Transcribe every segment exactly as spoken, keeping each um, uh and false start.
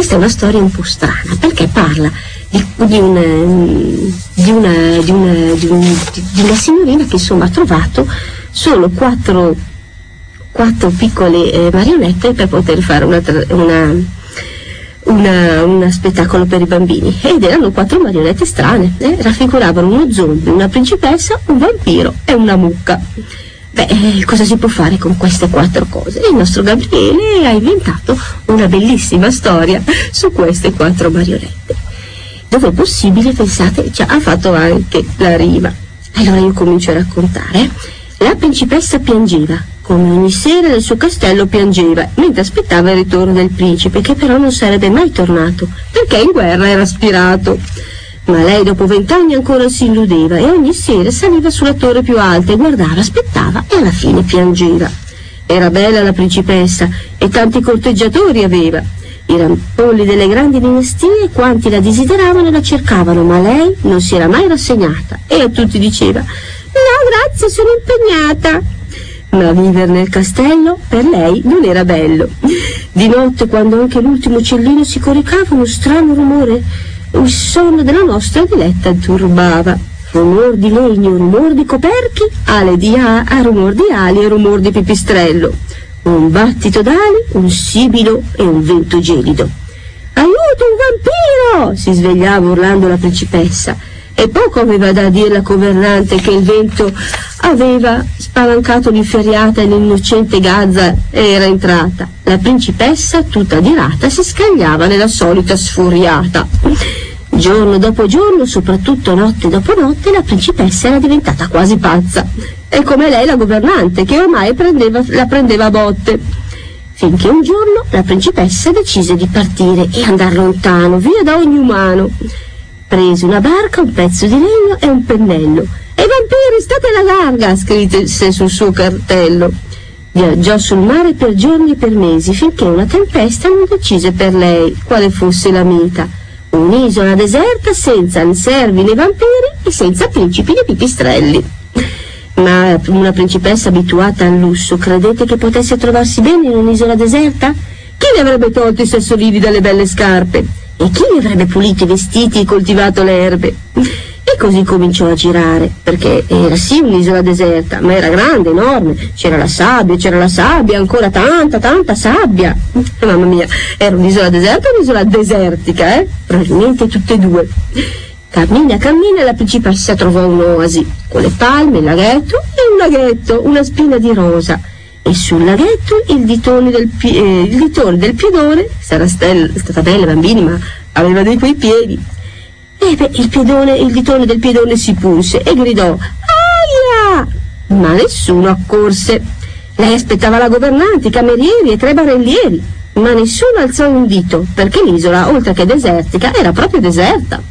questa è una storia un po' strana, perché parla di, di, una, di, una, di, una, di, un, di una signorina che insomma ha trovato solo quattro, quattro piccole eh, marionette per poter fare una, una, una, una spettacolo per i bambini, ed erano quattro marionette strane, eh? raffiguravano uno zombie, una principessa, un vampiro e una mucca. Beh, eh, cosa si può fare con queste quattro cose? Il nostro Gabriele ha inventato una bellissima storia su queste quattro marionette, dove è possibile, pensate, già ha fatto anche la rima. Allora io comincio a raccontare. La principessa piangeva, come ogni sera nel suo castello piangeva, mentre aspettava il ritorno del principe, che però non sarebbe mai tornato, perché in guerra era spirato. Ma lei dopo vent'anni ancora si illudeva e ogni sera saliva sulla torre più alta e guardava, aspettava e alla fine piangeva. Era bella la principessa e tanti corteggiatori aveva. I rampolli delle grandi dinastie, quanti la desideravano e la cercavano, ma lei non si era mai rassegnata e a tutti diceva: no, grazie, sono impegnata. Ma vivere nel castello per lei non era bello. Di notte, quando anche l'ultimo uccellino si coricava, uno strano rumore il sonno della nostra diletta turbava. Rumor di legno, rumor di coperchi, ale di a, a rumor di ali e rumor di pipistrello. Un battito d'ali, un sibilo e un vento gelido. Aiuto, un vampiro! Si svegliava urlando la principessa. E poco aveva da dire la governante che il vento aveva spalancato l'inferriata e l'innocente Gazza era entrata. La principessa, tutta adirata, si scagliava nella solita sfuriata. Giorno dopo giorno, soprattutto notte dopo notte, la principessa era diventata quasi pazza. E come lei la governante, che ormai prendeva, la prendeva a botte. Finché un giorno la principessa decise di partire e andare lontano, via da ogni umano. Prese una barca, un pezzo di legno e un pennello. E vampiri, state alla larga, scrisse sul suo cartello. Viaggiò sul mare per giorni e per mesi, finché una tempesta non decise per lei quale fosse la meta. Un'isola deserta, senza né servi né vampiri e senza principi né pipistrelli. Ma una principessa abituata al lusso, credete che potesse trovarsi bene in un'isola deserta? Chi le avrebbe tolto i sassolini dalle belle scarpe? E chi gli avrebbe pulito i vestiti e coltivato le erbe? E così cominciò a girare, perché era sì un'isola deserta, ma era grande, enorme, c'era la sabbia, c'era la sabbia, ancora tanta, tanta sabbia. Mamma mia, era un'isola deserta o un'isola desertica, eh? Probabilmente tutte e due. Cammina, cammina, la principessa trovò un'oasi, con le palme, il laghetto e un laghetto, una spina di rosa. E sul laghetto il ditone del, pi- eh, il ditone del piedone, sarà stel- stata bella bambini, ma aveva dei quei piedi. E beh, il piedone, il ditone del piedone si punse e gridò: aia! Ma nessuno accorse. Lei aspettava la governante, i camerieri e tre barellieri, ma nessuno alzò un dito, perché l'isola, oltre che desertica, era proprio deserta.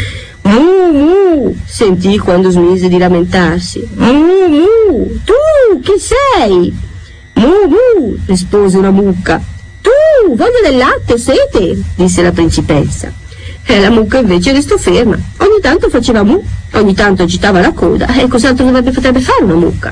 Mu mu, sentì quando smise di lamentarsi. Mu mu, tu chi sei? Mu mu, rispose una mucca. Tu, voglio del latte o sete? Disse la principessa. E la mucca invece restò ferma. Ogni tanto faceva mu, ogni tanto agitava la coda. E cos'altro dovrebbe, potrebbe fare una mucca?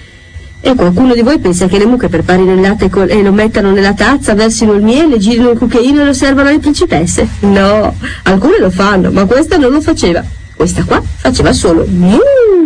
E qualcuno di voi pensa che le mucche preparino il latte e lo mettano nella tazza, versino il miele, girino il cucchiaino e lo servano alle principesse? No, alcune lo fanno, ma questa non lo faceva. Questa qua faceva solo mu.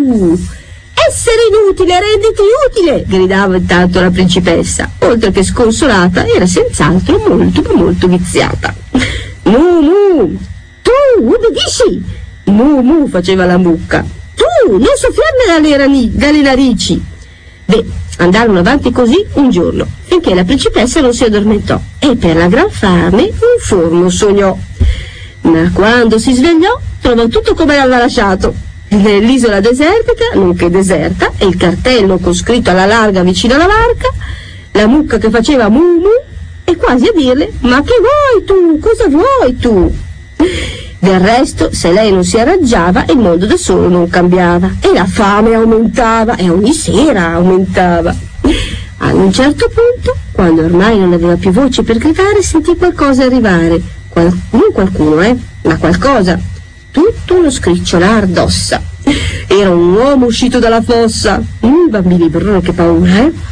Essere inutile, renditi utile, gridava intanto la principessa. Oltre che sconsolata, era senz'altro molto molto viziata. Mu mu, tu ubbidisci? Mu mu, faceva la mucca. Tu non soffiarne dalle, rani- dalle narici. Beh, andarono avanti così un giorno, finché la principessa non si addormentò e per la gran fame un forno sognò. Ma quando si svegliò trovò tutto come l'aveva lasciato. Nell'isola desertica, nonché deserta, e il cartello con scritto alla larga vicino alla barca, la mucca che faceva mu mu e quasi a dirle: ma che vuoi tu? Cosa vuoi tu? Del resto, se lei non si arrangiava, il mondo da solo non cambiava e la fame aumentava e ogni sera aumentava. Ad un certo punto, quando ormai non aveva più voce per gridare, sentì qualcosa arrivare. Qual- non qualcuno, eh, ma qualcosa. Tutto uno scricciolare d'ossa. Era un uomo uscito dalla fossa. Mm, bambini, brrr, che paura, eh?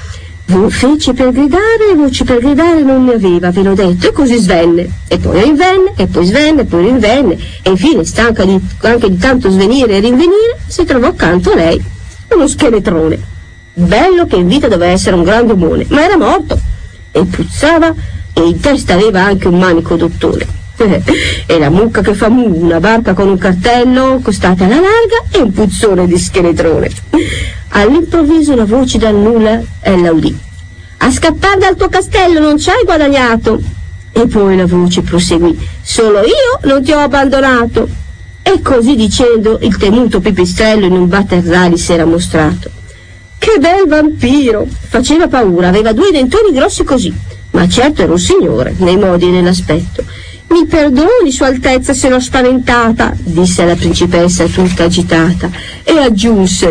Vo- fece per gridare, voci per gridare non ne aveva, ve l'ho detto, e così svenne, e poi rinvenne, e poi svenne, e poi rinvenne, e infine, stanca di, anche di tanto svenire e rinvenire, si trovò accanto a lei uno scheletrone, bello che in vita doveva essere un grande omone, ma era morto, e puzzava, e in testa aveva anche un manico dottore. E la mucca che fa mu, una barca con un cartello costata alla larga e un puzzone di scheletrone. All'improvviso una voce dal nulla ella udì: a scappare dal tuo castello non ci hai guadagnato. E poi la voce proseguì: solo io non ti ho abbandonato. E così dicendo il temuto pipistrello in un batter d'ali si era mostrato. Che bel vampiro! Faceva paura, aveva due dentoni grossi così, ma certo era un signore nei modi e nell'aspetto. Mi perdoni, Sua Altezza, se l'ho spaventata, disse la principessa tutta agitata, e aggiunse,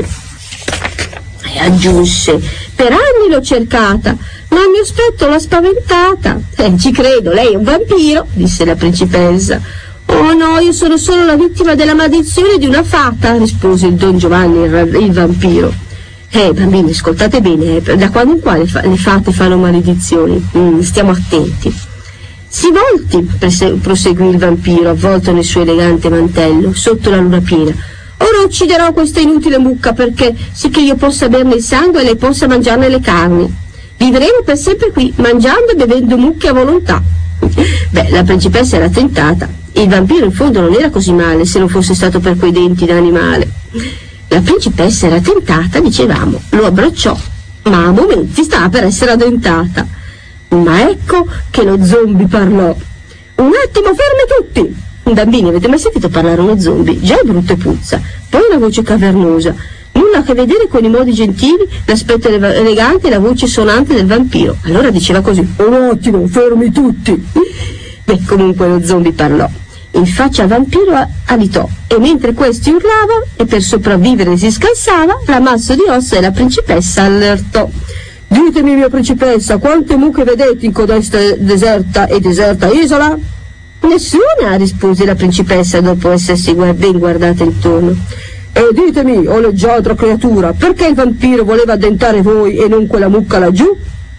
e aggiunse, per anni l'ho cercata, ma il mio aspetto l'ha spaventata. Eh, ci credo, lei è un vampiro, disse la principessa. Oh no, io sono solo la vittima della maledizione di una fata, rispose il Don Giovanni, il, il vampiro. Eh, bambini, ascoltate bene, eh, da quando in qua le, fa- le fate fanno maledizioni, mm, stiamo attenti. Si volti, prese- proseguì il vampiro, avvolto nel suo elegante mantello, sotto la luna piena. Ora ucciderò questa inutile mucca perché, sì che io possa berne il sangue e lei possa mangiarne le carni. Vivremo per sempre qui, mangiando e bevendo mucche a volontà. Beh, la principessa era tentata. Il vampiro in fondo non era così male se non fosse stato per quei denti d'animale. La principessa era tentata, dicevamo, lo abbracciò, ma a momenti stava per essere addentata. Ma ecco che lo zombie parlò. Un attimo, fermi tutti! Bambini, avete mai sentito parlare uno zombie? Già è brutto e puzza, poi una voce cavernosa, nulla a che vedere con i modi gentili, l'aspetto elegante e la voce sonante del vampiro. Allora diceva così: un attimo, fermi tutti! Beh, comunque lo zombie parlò. In faccia al vampiro alitò, e mentre questi urlava e per sopravvivere si scalzava, l'ammasso di ossa e la principessa allertò. Ditemi, mia principessa, quante mucche vedete in codesta deserta e deserta isola? Nessuna, rispose la principessa dopo essersi ben guardata intorno. E ditemi, o leggiadra creatura, perché il vampiro voleva addentare voi e non quella mucca laggiù?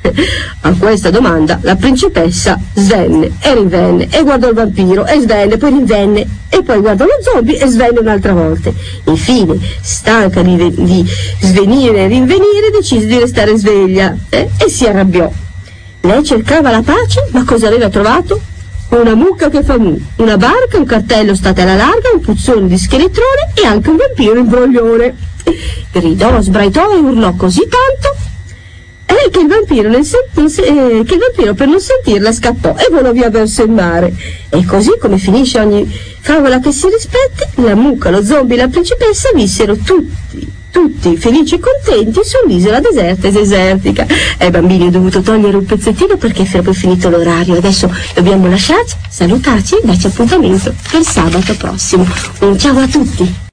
A questa domanda la principessa svenne e rinvenne e guardò il vampiro e svenne, poi rinvenne e poi guardò lo zombie e svenne un'altra volta. Infine, stanca di, di svenire e rinvenire, decise di restare sveglia eh, e si arrabbiò. Lei cercava la pace, ma cosa aveva trovato? Una mucca che fa mu, una barca, un cartello state alla larga, un puzzone di scheletrone e anche un vampiro imbroglione. Gridò, sbraitò e urlò così tanto Eh, che, il vampiro nel sen- non se- eh, che il vampiro per non sentirla scappò e volò via verso il mare. E così, come finisce ogni favola che si rispetti, la mucca, lo zombie e la principessa vissero tutti, tutti felici e contenti sull'isola deserta e desertica. Eh bambini, ho dovuto togliere un pezzettino perché è proprio finito l'orario. Adesso dobbiamo lasciarci, salutarci e darci appuntamento per sabato prossimo. Un ciao a tutti!